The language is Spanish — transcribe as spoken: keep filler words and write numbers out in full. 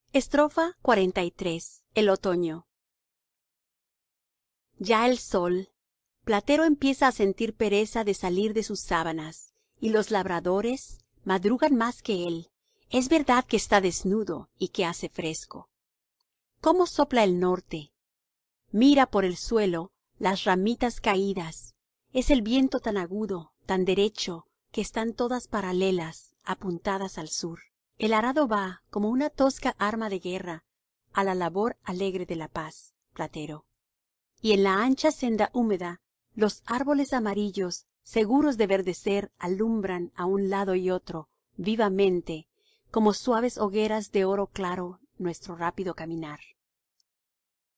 cuarenta y tres. El otoño. ya el sol, platero, empieza á sentir pereza de salir de sus sábanas, y los labradores madrugan más que él. Es verdad que está desnudo y que hace fresco. cómo sopla el norte, mira por el suelo las ramitas caídas. Es el viento tan agudo, tan derecho, que están todas paralelas, apuntadas al sur. el arado va como una tosca arma de guerra á la labor alegre de la paz, platero. y en la ancha senda húmeda los árboles amarillos, seguros de verdecer, alumbran á un lado y otro vivamente, como suaves hogueras de oro claro, nuestro rápido caminar.